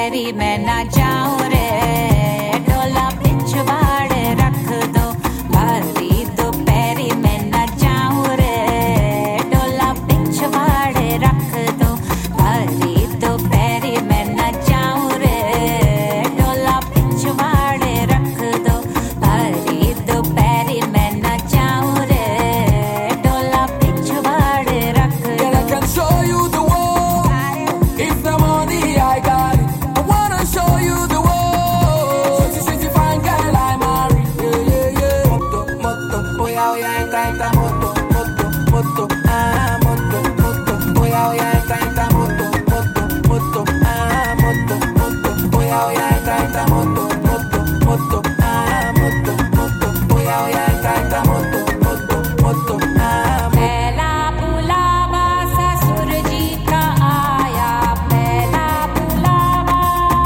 पैरी मैं ना जाऊं रे, डोला पिछवाड़े रख दो, भरी दोपहरी मैं ना जाऊं रे, डोला पिछवाड़े रख दो, भरी दोपहरी मैं ना जाऊं रे, डोला पिछवाड़े रख दो, भरी दोपहरी मैं ना जाऊं रे, डोला पिछवाड़े रख दो। Girl, I can show you the world. If the money I got it, I wanna show you the world. Sexy, fine girl I marry. Yeah, yeah, yeah. Moto, oh yeah, entra, moto, ah, moto, oh yeah, entra, moto, ah, moto, oh yeah, entra, moto, ah, moto, oh yeah, entra, moto, ah, पहला बुलावा ससुर जी का आया, पहला बुलावा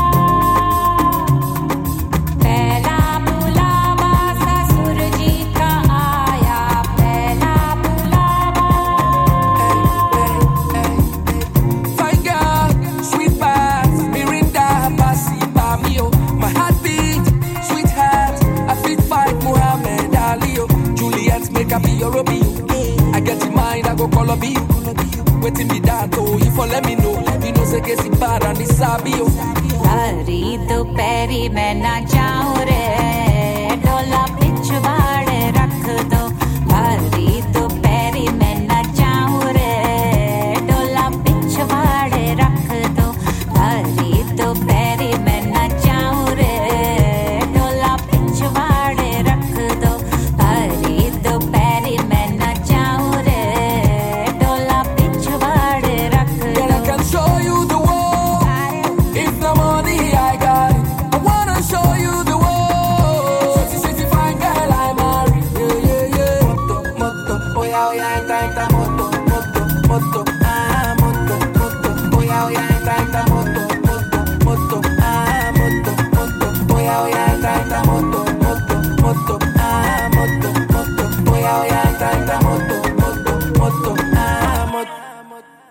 ससुर जी का आया, पहला बुलावा। Fine girl, sweet bass, Mirinda, Passy, Bamio. My heartbeat, sweetheart, I fit fight Muhammad Ali, oh. Juliet, make up be your Romeo. I get in mind, I go call up you. Waiting me that, oh, if you let me know. You know, say, get bar and it's Sabio. भरी दोपहरी मैं ना जाऊं रे, डोला पिछवाड़े रख दो,